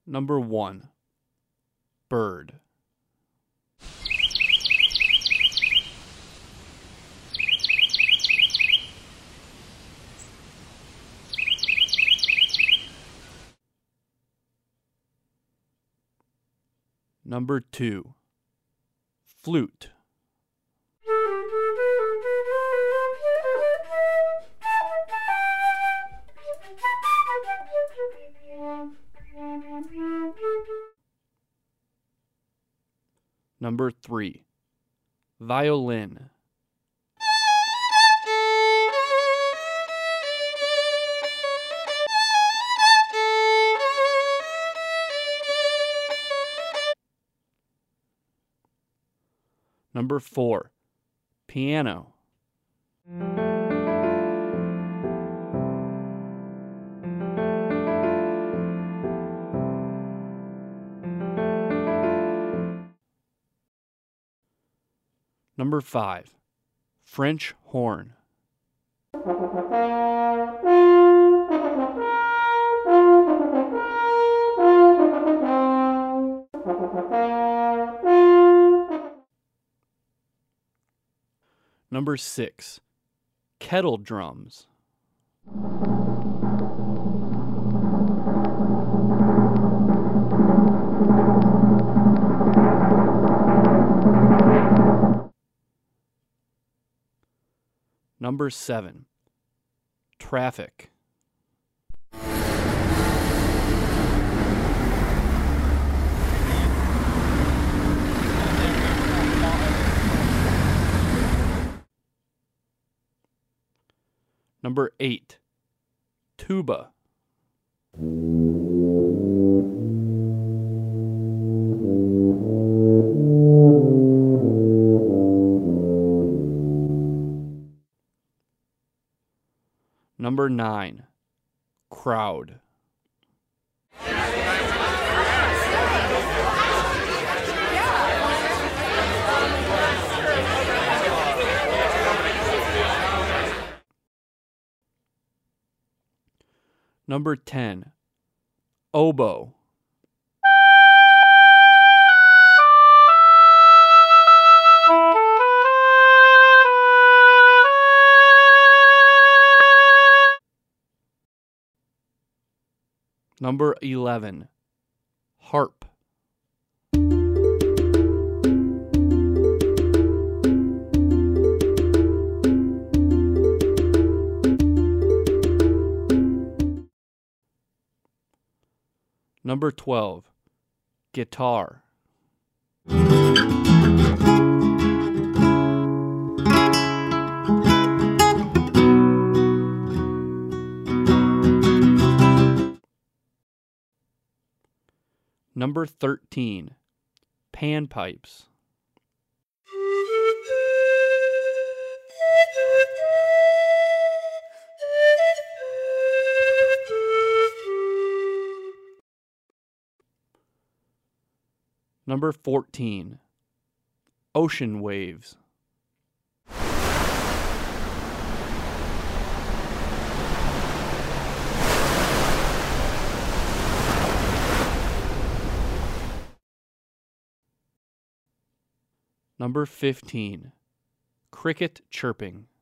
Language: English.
Number 1. Bird. Number 2. Flute. Number 3. Violin. Number 4. Piano. Number 5. French horn. Number 6. Kettle drums. Number 7. Traffic. Number 8. Tuba. Number 9. Crowd. Number 10. Oboe. Number 11. Harp. Number 12. Guitar. Number 13. Panpipes. Number 14. Ocean waves. Number 15. Cricket chirping.